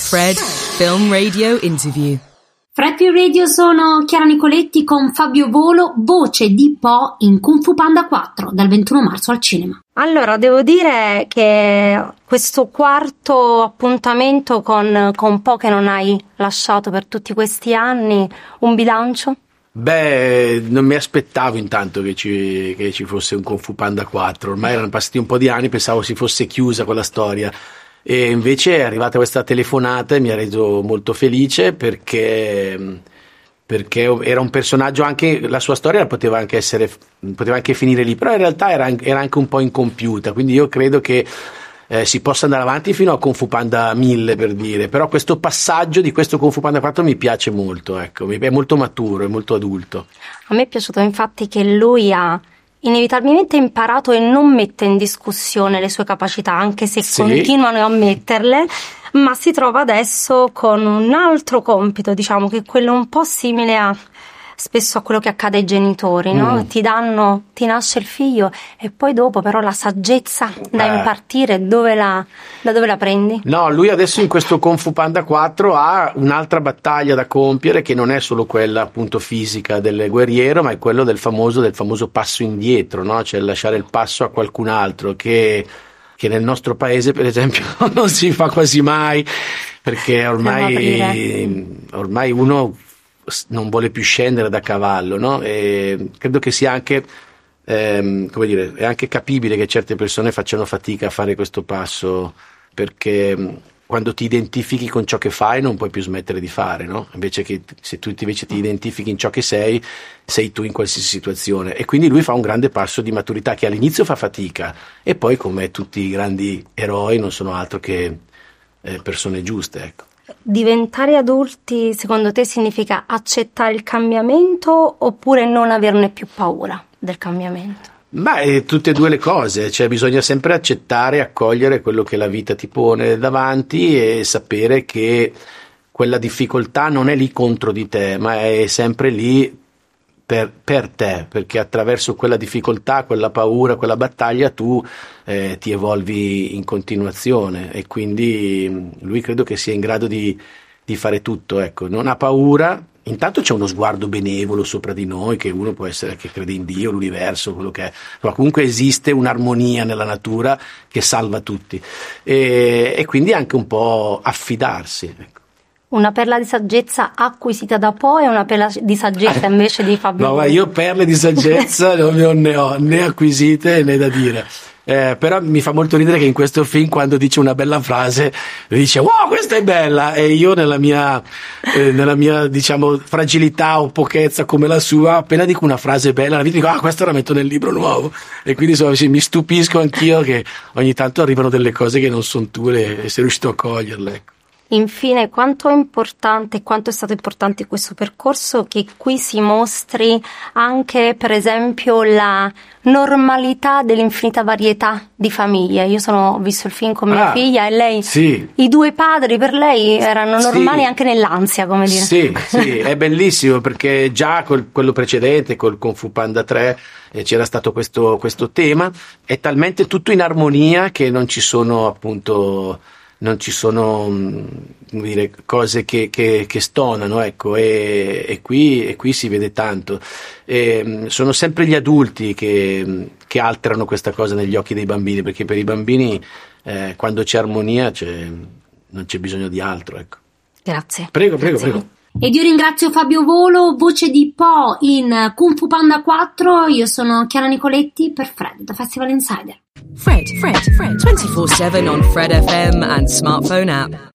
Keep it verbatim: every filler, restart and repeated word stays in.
Fred Film Radio Interview. Fred Film Radio, sono Chiara Nicoletti con Fabio Volo, voce di Po in Kung Fu Panda quattro, dal ventuno marzo al cinema. Allora, devo dire che questo quarto appuntamento con, con Po che non hai lasciato per tutti questi anni, un bilancio? Beh, non mi aspettavo intanto che ci, che ci fosse un Kung Fu Panda quattro, ormai erano passati un po' di anni, pensavo si fosse chiusa quella storia. E invece è arrivata questa telefonata e mi ha reso molto felice perché, perché era un personaggio, anche la sua storia poteva anche essere, poteva anche finire lì, però in realtà era, era anche un po' incompiuta, quindi io credo che eh, si possa andare avanti fino a Kung Fu Panda mille, per dire, però questo passaggio di questo Kung Fu Panda quattro mi piace molto, ecco, è molto maturo, è molto adulto. A me è piaciuto infatti che lui ha inevitabilmente imparato e non mette in discussione le sue capacità, anche se sì, continuano a metterle, ma si trova adesso con un altro compito, diciamo, che è quello un po' simile a spesso a quello che accade ai genitori, no? Mm. Ti danno, ti nasce il figlio e poi dopo però la saggezza da eh. impartire dove la, da dove la prendi? No, lui adesso in questo Kung Fu Panda quattro ha un'altra battaglia da compiere, che non è solo quella appunto fisica del guerriero, ma è quello del famoso, del famoso passo indietro, no? Cioè lasciare il passo a qualcun altro, che che nel nostro paese per esempio non si fa quasi mai, perché ormai ormai uno non vuole più scendere da cavallo, no? E credo che sia anche ehm, come dire, è anche capibile che certe persone facciano fatica a fare questo passo, perché quando ti identifichi con ciò che fai non puoi più smettere di fare, no? Invece che se tu invece ti identifichi in ciò che sei, sei tu in qualsiasi situazione. E quindi lui fa un grande passo di maturità che all'inizio fa fatica e poi, come tutti i grandi eroi, non sono altro che eh, persone giuste, ecco. Diventare adulti, secondo te, significa accettare il cambiamento oppure non averne più paura del cambiamento? Ma è tutte e due le cose, cioè bisogna sempre accettare e accogliere quello che la vita ti pone davanti e sapere che quella difficoltà non è lì contro di te, ma è sempre lì per, per te, perché attraverso quella difficoltà, quella paura, quella battaglia tu eh, ti evolvi in continuazione, e quindi lui credo che sia in grado di, di fare tutto, ecco, non ha paura. Intanto c'è uno sguardo benevolo sopra di noi, che uno può essere che crede in Dio, l'universo, quello che è, ma comunque esiste un'armonia nella natura che salva tutti, e, e quindi anche un po' affidarsi, ecco. Una perla di saggezza acquisita da Po e una perla di saggezza invece di Fabio. No, ma io perle di saggezza non ne ho né acquisite né da dire. Eh, però mi fa molto ridere che in questo film, quando dice una bella frase, dice wow, questa è bella, e io nella mia eh, nella mia diciamo fragilità o pochezza come la sua, appena dico una frase bella la dico ah, questa la metto nel libro nuovo, e quindi insomma, sì, mi stupisco anch'io che ogni tanto arrivano delle cose che non sono tue e sei riuscito a coglierle, ecco. Infine, quanto è importante, quanto è stato importante questo percorso che qui si mostri anche, per esempio, la normalità dell'infinita varietà di famiglie. Io sono, ho visto il film con mia ah, figlia e lei, sì. I due padri per lei erano normali, sì, anche nell'ansia, come dire. Sì, sì, è bellissimo, perché già col, quello precedente, col Kung Fu Panda tre, eh, c'era stato questo, questo tema. È talmente tutto in armonia che non ci sono appunto... non ci sono come dire, cose che, che, che stonano, ecco, e, e, qui, e qui si vede tanto. E, sono sempre gli adulti che, che alterano questa cosa negli occhi dei bambini, perché per i bambini eh, quando c'è armonia c'è, non c'è bisogno di altro, ecco. Grazie. Prego, prego, Grazie. prego. Ed io ringrazio Fabio Volo, voce di Po in Kung Fu Panda quattro. Io sono Chiara Nicoletti per Fred, da Festival Insider. Fred, Fred, Fred, twenty-four seven on Fred F M and smartphone app.